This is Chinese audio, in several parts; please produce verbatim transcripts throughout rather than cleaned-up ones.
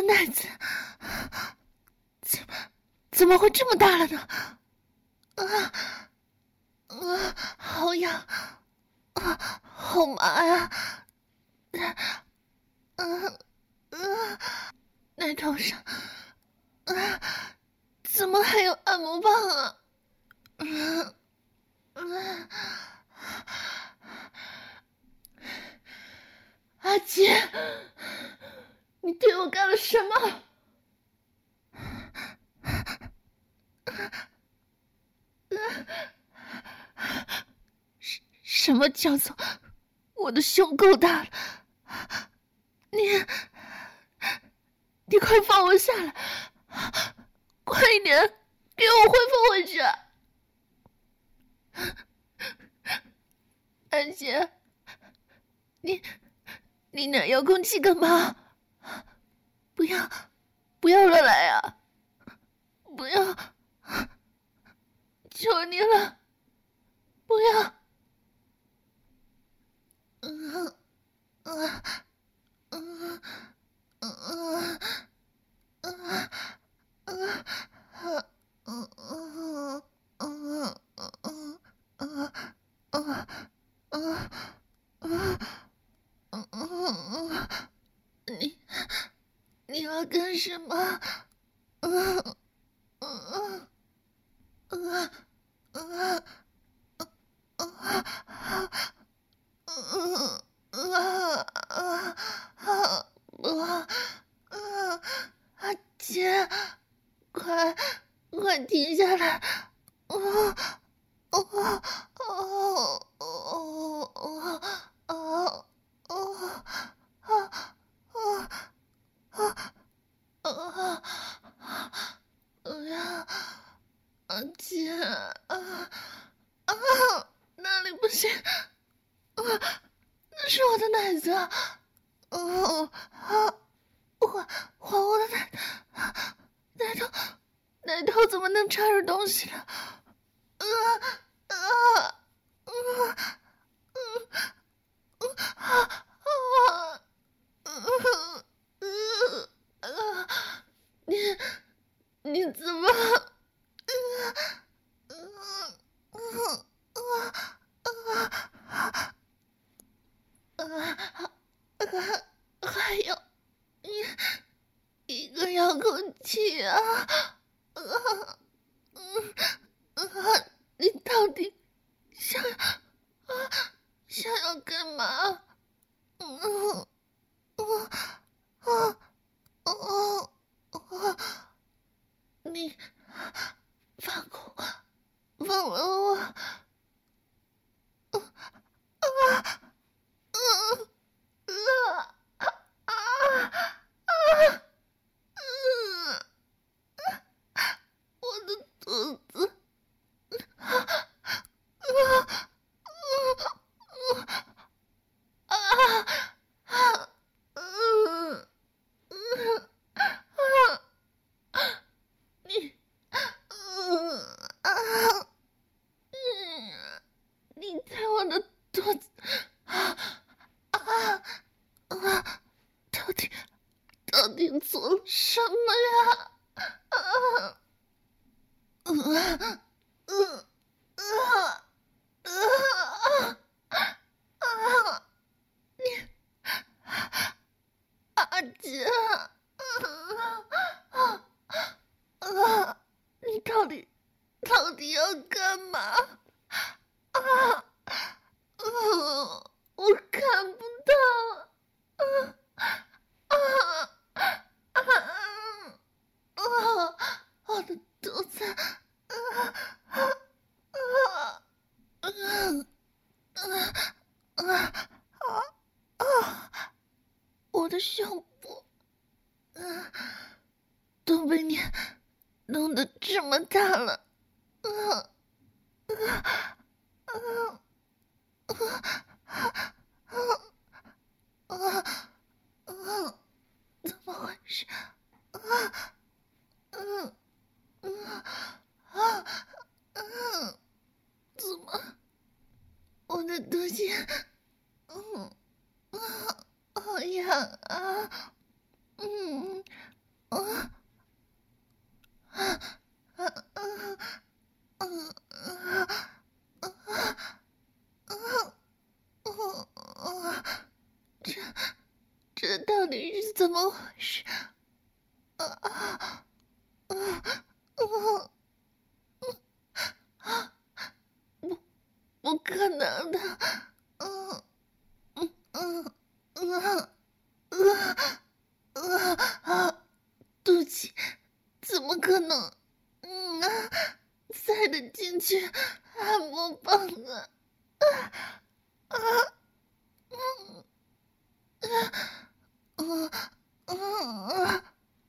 奶子怎么怎么会这么大了呢？啊啊，好痒啊，好麻呀！嗯、啊、嗯，奶头上啊，怎么还有按摩棒啊？嗯嗯，阿杰，你对我干了什么？什什么叫做我的胸够大了？你你快放我下来，快一点给我恢复回去！安杰，你你拿遥控器干嘛？不要不要乱来啊！不要，求你了，不要！嗯嗯嗯嗯嗯嗯。嗯嗯嗯嗯嗯嗯嗯嗯嗯，你你要干什么？嗯嗯嗯嗯嗯嗯嗯嗯，阿姐，快快停下来！哦哦哦哦哦哦哦哦哦哦！哎呀，阿姐啊啊，哪里不行？啊，那是我的奶子啊！哦啊，还还我的奶奶头，奶头怎么能插入东西呢？啊啊啊啊啊！你你怎么？还有一一个遥控器啊！啊嗯啊！你到底想啊想要干嘛？嗯嗯啊啊啊！你放过我，放了我！啊啊嗯啊啊啊！嗯，我的肚子，啊啊啊啊！嗯嗯啊！你，嗯啊嗯，你在我的肚子，啊啊啊！到底到底做了什么呀？啊！嗯嗯嗯啊啊啊！你阿姐，啊啊！你到底到底要干嘛？啊！嗯，我看不到。啊啊啊啊！我的肚子，啊啊啊啊啊啊啊！我的胸部，嗯，都被你弄得这么大了，啊啊啊啊啊啊！怎么回事？啊嗯嗯啊嗯，怎么我的肚脐，嗯啊好痒啊，嗯这这到底是怎么回事？啊啊啊啊！不，不可能的！嗯嗯嗯嗯嗯嗯啊！肚脐怎么可能？嗯啊，塞得进去按摩棒啊！啊啊嗯啊啊啊！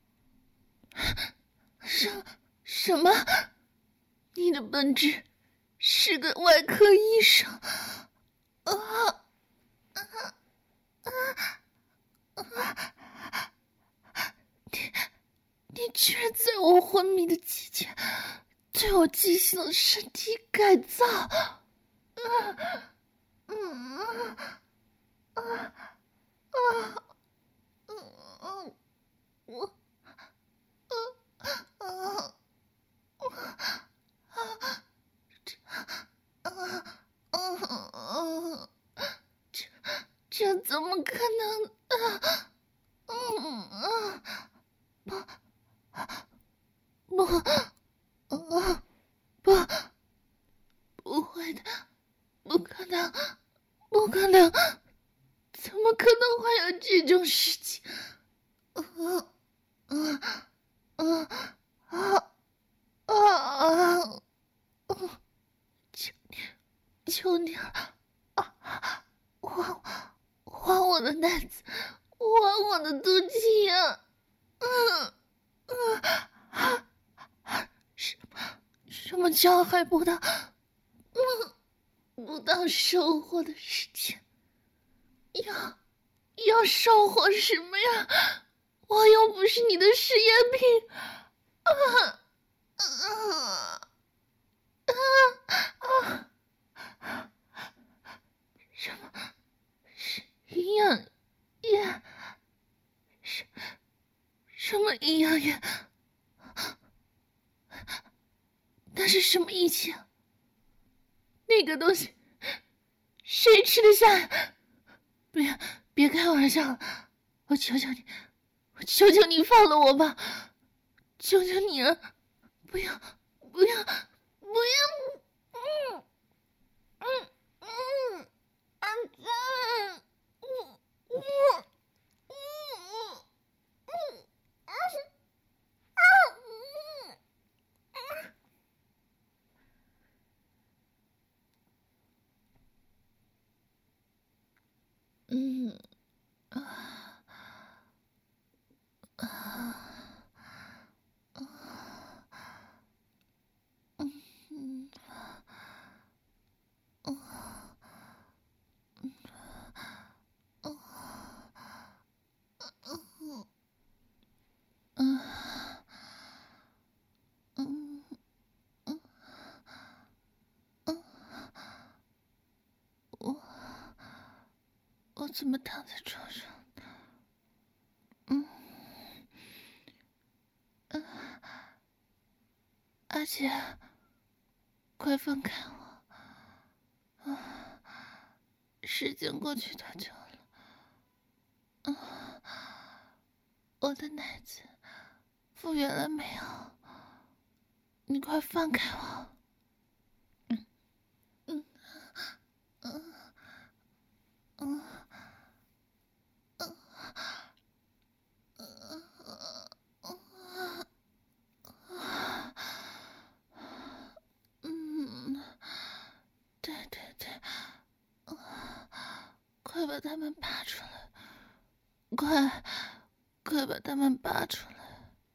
什什么？你的本质是个外科医生啊！啊啊啊！你你居然在我昏迷的期间对我进行了身体改造！啊嗯啊啊啊嗯我啊啊啊啊啊啊！这这怎么可能啊？嗯啊不不啊不不会的，不可能，不可能，怎么可能会有这种事情？啊啊啊啊啊啊！求你，求你了！啊，还还我的奶子，还我的肚脐呀！嗯嗯啊啊！什么什么叫还不到？嗯，不到收获的时间，要要收获什么呀？我又不是你的试验品！啊啊啊啊！什么？是营养液？什什么营养液？那是什么仪器啊？那个东西谁吃得下？别别开玩笑了，我求求你，我求求你放了我吧，求求你了，不要不要不要！嗯嗯嗯，啊嗯嗯嗯嗯嗯啊啊嗯嗯啊啊啊嗯嗯啊嗯嗯嗯嗯嗯，我我怎么躺在床上？嗯嗯，阿姐，快放开我！啊，时间过去多久了？啊，我的奶子复原了没有？你快放开我！嗯嗯嗯嗯嗯嗯嗯，嗯，对对对，快把它们拔出来！快，快把它们拔出来！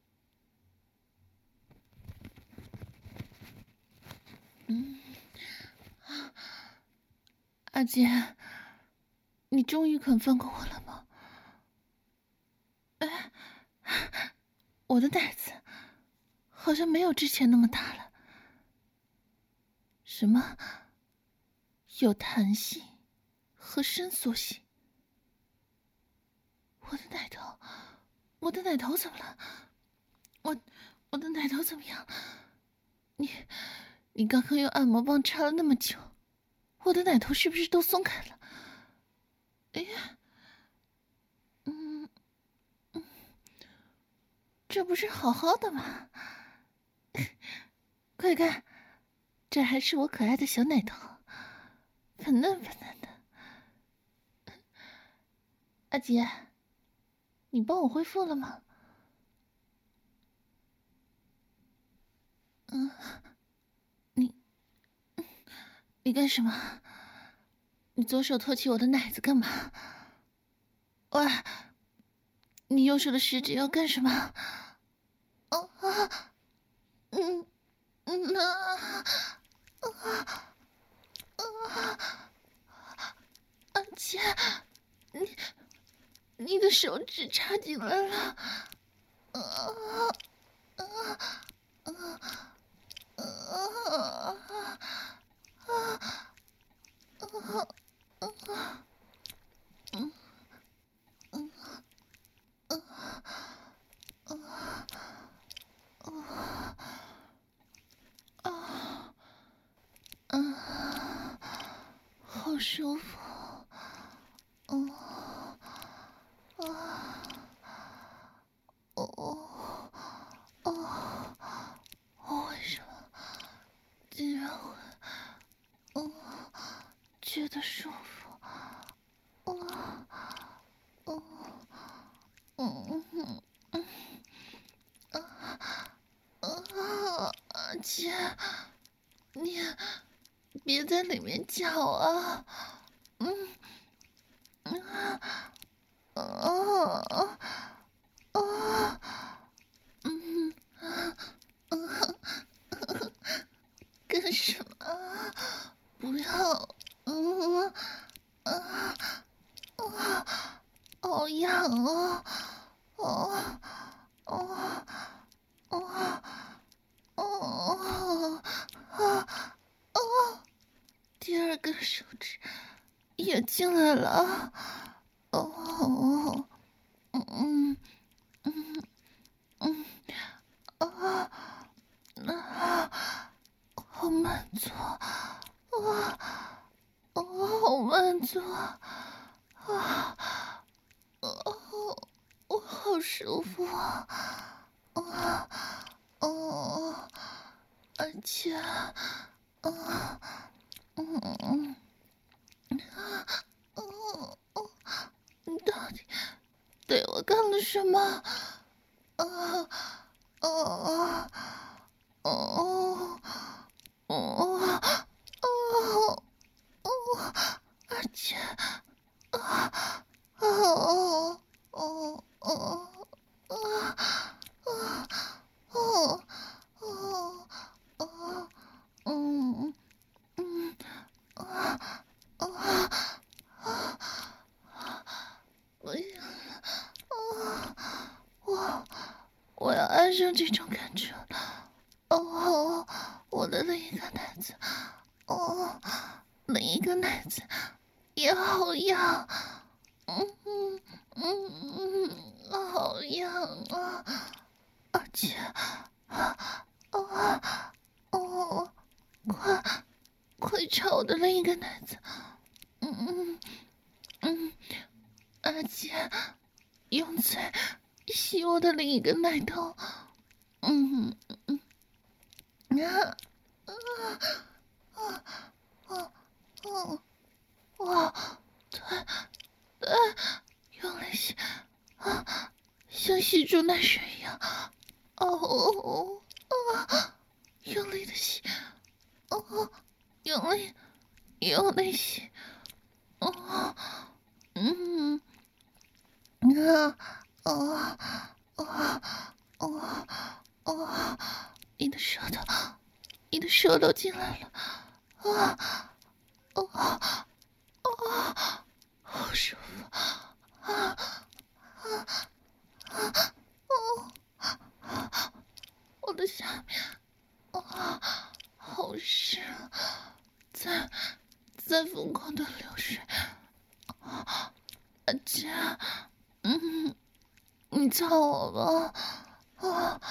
嗯，阿姐，你终于肯放过我了吗？哎，我的奶子好像没有之前那么大了。什么？有弹性和伸缩性？我的奶头，我的奶头怎么了？我我的奶头怎么样？你，你刚刚用按摩棒插了那么久，我的奶头是不是都松开了？哎呀，嗯嗯，这不是好好的吗？快看，这还是我可爱的小奶头，粉嫩粉嫩的。阿杰，你帮我恢复了吗？嗯，你，你干什么？你左手托起我的奶子干嘛？喂，你右手的食指要干什么？哦啊，嗯嗯啊啊啊！阿杰，你你的手指插进来了，啊啊啊啊啊啊啊！嗯嗯嗯嗯啊啊啊！好舒服，嗯啊哦哦，我为什么竟然会嗯觉得舒服？嗯嗯嗯嗯嗯啊啊！姐，你别在里面叫啊！嗯嗯啊啊啊！嗯啊啊！干什么？不要！嗯啊啊！好痒啊！哦哦哦哦啊啊！第二根手指也进来了。哦，嗯嗯嗯啊啊！好满足啊！哦，好满足啊！啊哦，我好舒服啊！啊哦，而且，啊嗯嗯啊哦哦，你到底对我干了什么？啊哦哦哦哦哦哦，而且啊哦哦哦啊啊哦哦哦嗯嗯啊啊啊！我要啊！我我要爱上这种感觉了。哦，我的另一个奶子，哦，另一个奶子也好痒，嗯嗯嗯嗯，好痒啊！而且啊啊哦，快快插我的另一个奶子，嗯嗯嗯，而且用嘴吸我的另一个奶头，嗯嗯啊啊啊啊啊！哇，对对，用力吸啊，像吸猪奶水一样，哦啊，用力的吸，哦，用力用力吸，哦，嗯啊啊啊啊啊！你的舌头，你的舌头进来了，啊啊啊！好舒服啊啊啊！哦，我的下面啊，好湿，在在疯狂的流水。啊，姐，嗯，你操我吧！啊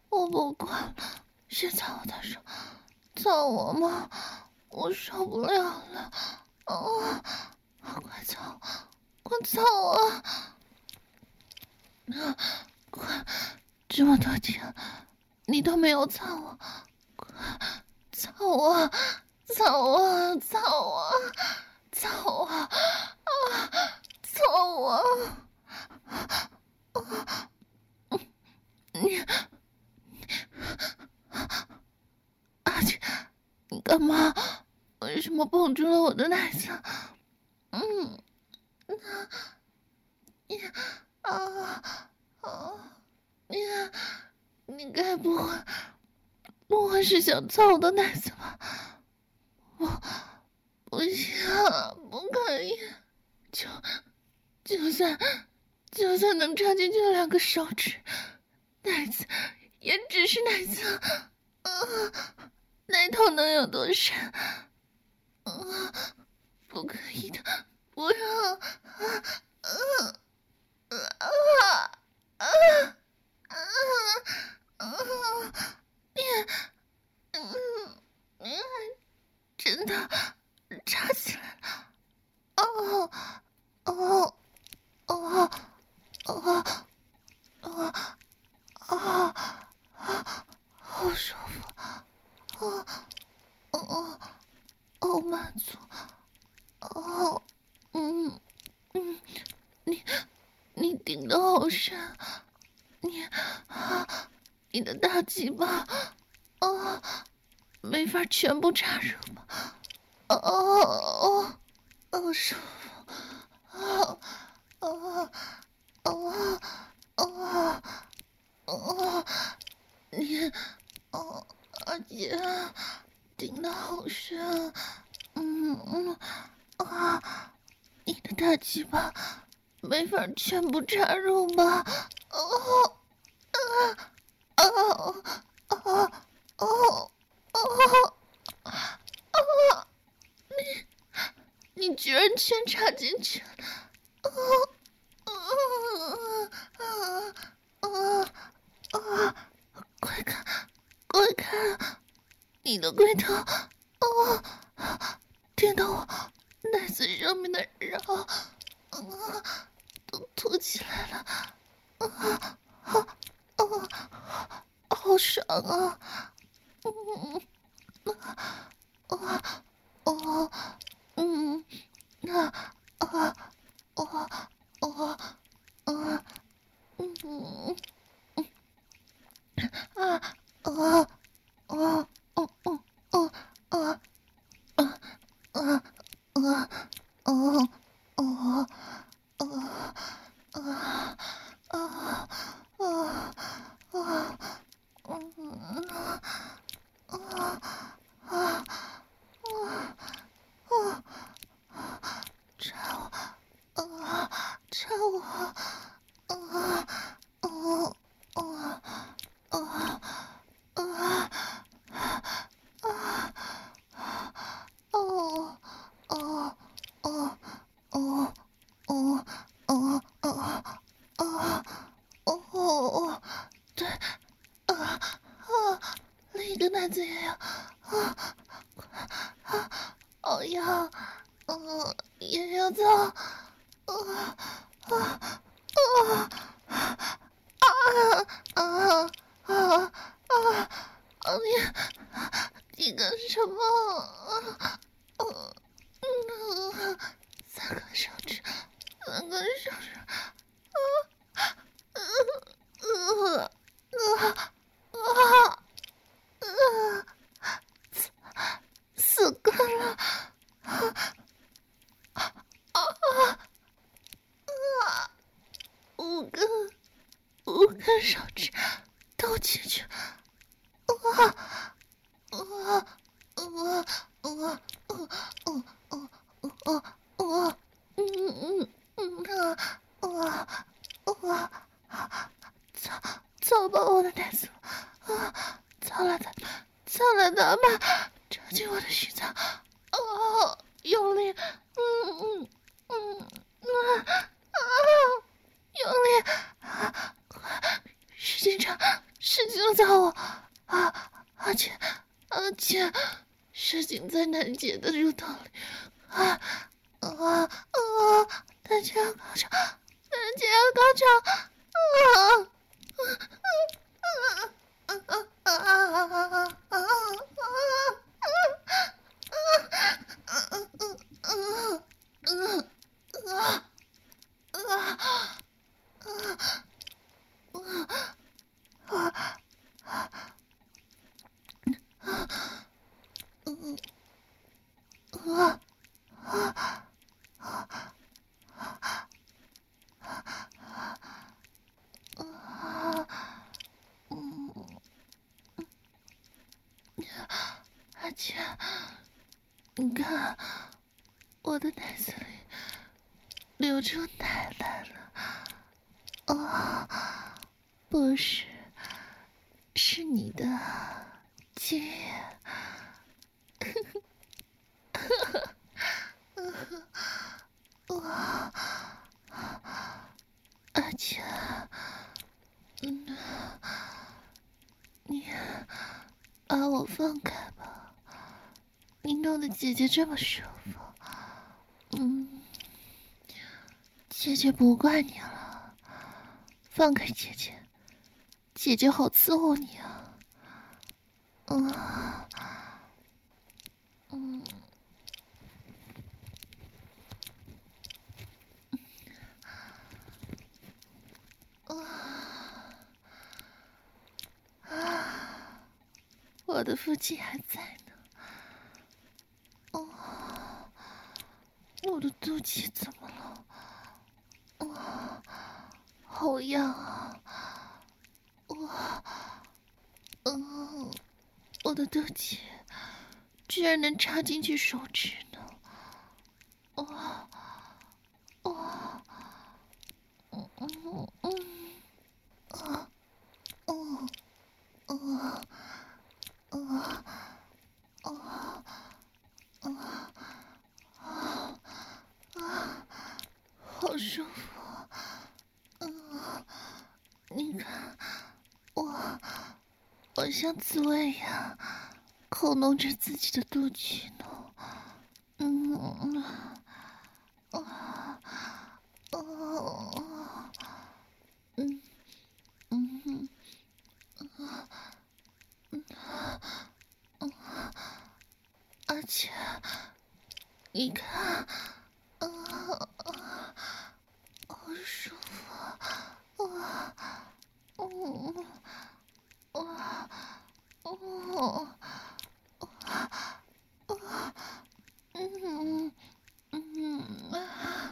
我不管了，先操我的手，操我嘛，我受不了了，啊！快操，快操我！啊，快，这么多天你都没有操我，快操我，操我，操我，操我，啊，操我！啊，你。阿姐，你干嘛？为什么碰住了我的奶子？嗯，你啊啊，你你该不会不会是想操我的奶子吧？我不行，不可以，就就算就算能插进去两个手指，奶子也只是奶子啊。奶头能有多深？啊，不可以的，不要！啊啊啊啊啊啊！你，嗯，你还真的插起来了！哦哦哦哦哦哦，好舒服！哦哦哦，满足！哦，嗯嗯，你你顶得好深，你啊，你的大鸡巴啊，没法全部插入吗？哦哦哦，舒服！哦哦哦哦哦，你哦，阿姐顶得好深，嗯嗯啊，你的大鸡巴没法全部插入吧？哦啊啊啊啊啊啊！你你居然全插进去了！哦啊啊啊啊！快看，快看，你的龟头哦，听到我奶子上面的肉啊，都凸起来了，啊啊啊，好爽啊！嗯啊啊嗯啊啊啊啊啊嗯啊啊啊哦哦哦啊啊啊啊哦哦哦啊啊啊啊嗯啊啊啊啊啊！插我啊！插我啊！啊啊啊啊啊啊！哦哦哦哦哦哦哦哦哦！对，啊啊！另一个男子也要啊啊！哦要，嗯，也要走，啊啊啊啊啊啊啊！你你干什么？啊啊嗯，三个手指，三个手指，啊啊啊啊啊啊！四个了，啊啊啊啊！五个，五个手指都进去，啊啊啊啊啊啊啊啊！嗯嗯嗯啊啊啊！操操爆我的奶子！啊，操了他，操了他吧！插进我的心脏！哦，用力！嗯嗯嗯啊啊！用力！啊，快，使劲插，使劲操我！ 啊，阿姐，阿姐，射精在楠姐的乳头里，啊啊啊！楠姐要高潮，楠姐要高潮，啊！啊啊啊啊啊啊啊啊！阿姐，你看，我的奶子里流出奶来了。哦，不是，是你的精液。哇，阿姐，嗯，你把我放开吧，你弄得姐姐这么舒服。嗯，姐姐不怪你了，放开姐姐，姐姐好伺候你啊。嗯嗯。啊，我的腹肌还在呢。哦，我的肚脐怎么了？哦，好痒啊！我，嗯，我的肚脐居然能插进去手指呢！哦，哦，嗯嗯嗯，啊，哦，哦，哦，哦，哦，啊啊，好舒服！嗯，你看我，我像刺猬一样抠弄着自己的肚脐呢。嗯，啊，哦，嗯嗯啊，嗯嗯，而且你看，啊啊，好舒服啊！嗯啊哦啊啊嗯嗯啊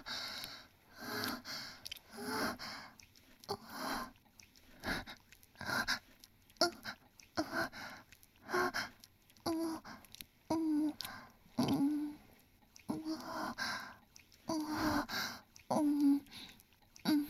嗯嗯嗯嗯嗯嗯，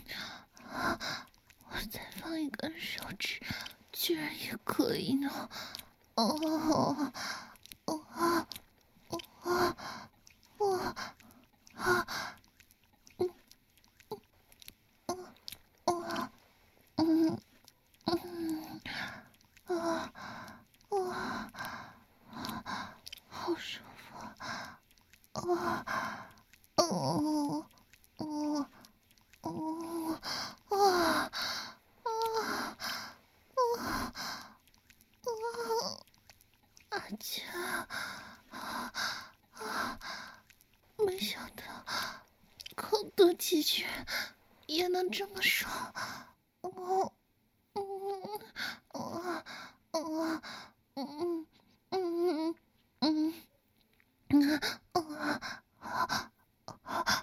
我再放一根手指，居然也可以呢！哦哦啊哦啊哦啊嗯嗯哦嗯嗯啊啊，好舒服啊！啊哦哦哦啊啊啊！阿姐，没想到抠肚脐居然也能这么爽！哦，嗯，哦，哦，嗯嗯嗯嗯，哦，啊啊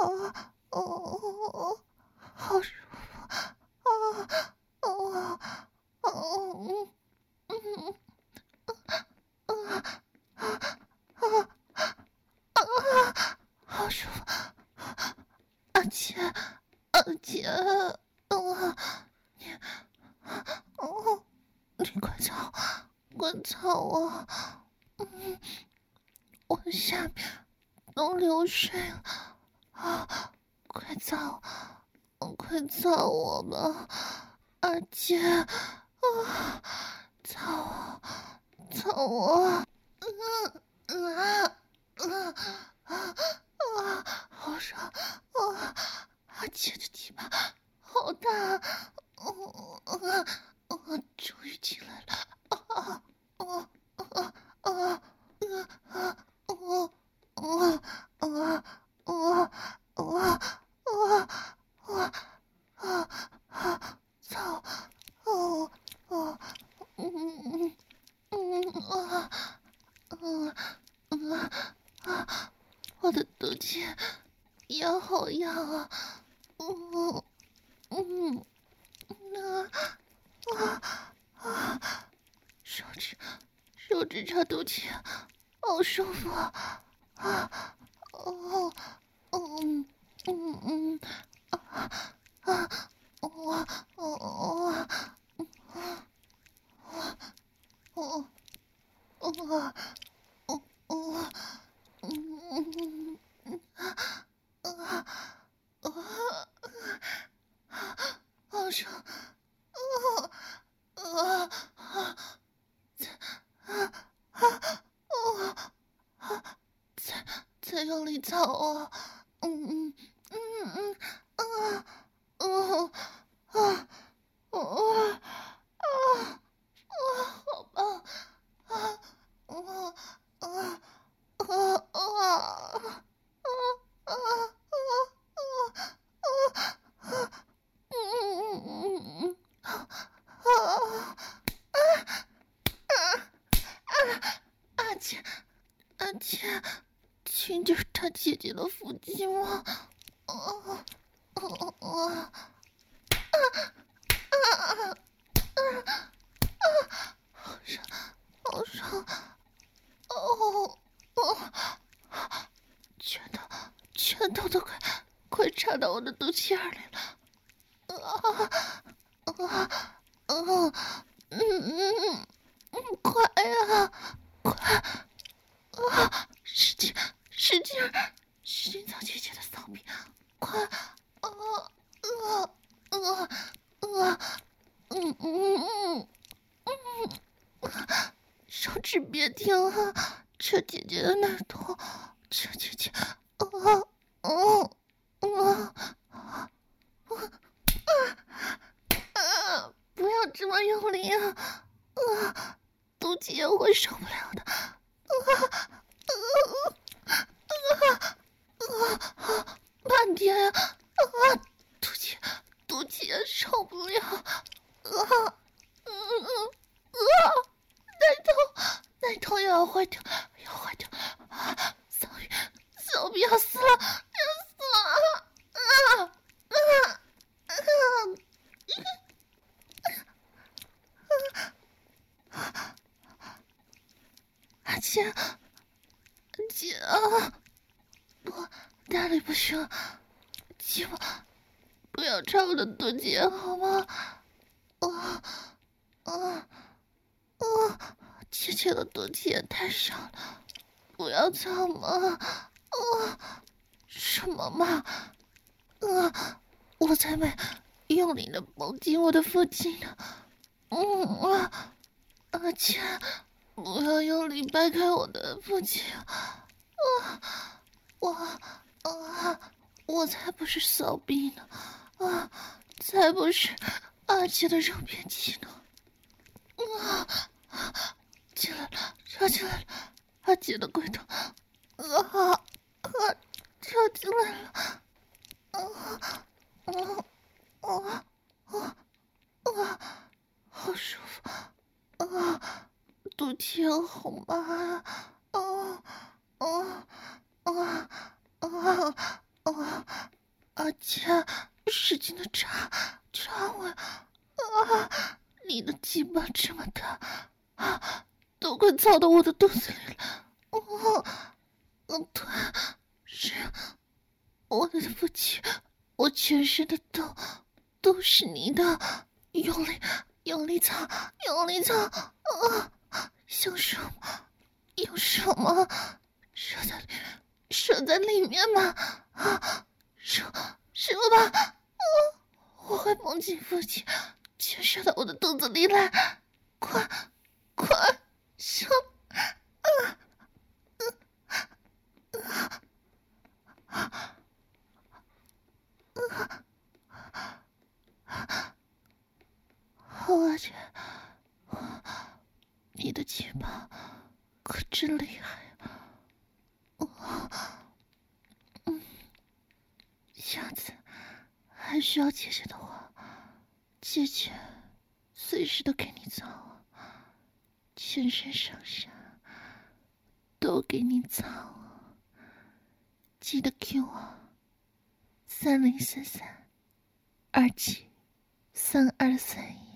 哦，好舒服！啊哦哦嗯嗯啊啊啊！好舒服！阿姐，阿姐，哦，你，哦，你快操，快操我！嗯，我下面都流水了啊！快操，快操我吧，阿姐！啊， 我，嗯嗯啊嗯啊啊，好爽啊！阿姐的鸡巴好大，哦啊啊，终于进来了啊啊啊啊啊啊啊啊啊啊啊啊啊啊啊！操！哦哦嗯嗯嗯啊嗯嗯啊！我的肚脐痒好痒啊！嗯嗯嗯啊啊！手指手指插肚脐，好舒服啊！啊哦嗯嗯嗯啊啊哦哦哦哦哦哦哦嗯啊啊好爽！啊啊啊！啊啊哦啊！再再用力操啊！嗯嗯嗯嗯啊哦啊哦啊啊！好棒啊！啊啊啊啊啊啊啊啊啊！嗯嗯嗯嗯啊啊啊！阿姐，阿姐，亲就是他姐姐的腹肌吗？哦哦哦啊啊啊！好爽，好爽！哦哦，拳头，拳头都快快插到我的肚脐眼里了！啊啊啊！嗯嗯嗯，快呀，快！啊，使劲，使劲，使劲操姐姐的骚逼！快！啊啊啊啊！嗯嗯嗯嗯，手指别停啊！扯姐姐的奶头，扯姐姐！啊啊啊啊啊！不要这么用力啊！啊，肚脐也会受不了的！啊啊啊啊啊！慢点呀！啊，肚脐，肚脐也受不了！啊，嗯嗯啊，奶头，奶头也要坏掉，要坏掉！啊，骚逼，骚逼要死了，要死了！啊啊啊啊！阿姐，阿姐啊，不，大力不行，姐夫，不要插我的肚脐好吗？啊啊啊！姐姐的肚脐也太小了，不要操嘛！啊，什么嘛？啊，我才没用力的抱紧我的腹肌呢！嗯啊，阿姐，不要用力掰开我的腹肌啊！啊，我啊，我才不是骚逼呢！啊，才不是阿姐的肉便器呢！啊，进来了，插进来了，阿姐的龟头！啊啊，插进来了！啊啊啊啊啊！好舒服！啊，肚脐好麻呀！啊啊啊啊啊！阿姐，使劲的插，插我！啊，你的鸡巴这么大，啊，都快操到我的肚子里了！哦，嗯，对，是，我的腹肌，我全身的都都是你的，用力，用力操，用力操！啊，想什么？有什么？射在里，射在里面吗？啊，射，射吧！啊，我会绷紧腹肌，全射到我的肚子里来！快，快，射阿姐，你的鸡巴可真厉害啊！我，嗯，下次还需要姐姐的话，姐姐随时都给你造啊，全身上下都给你造啊！记得 Q 啊，三零三三二七三二三一。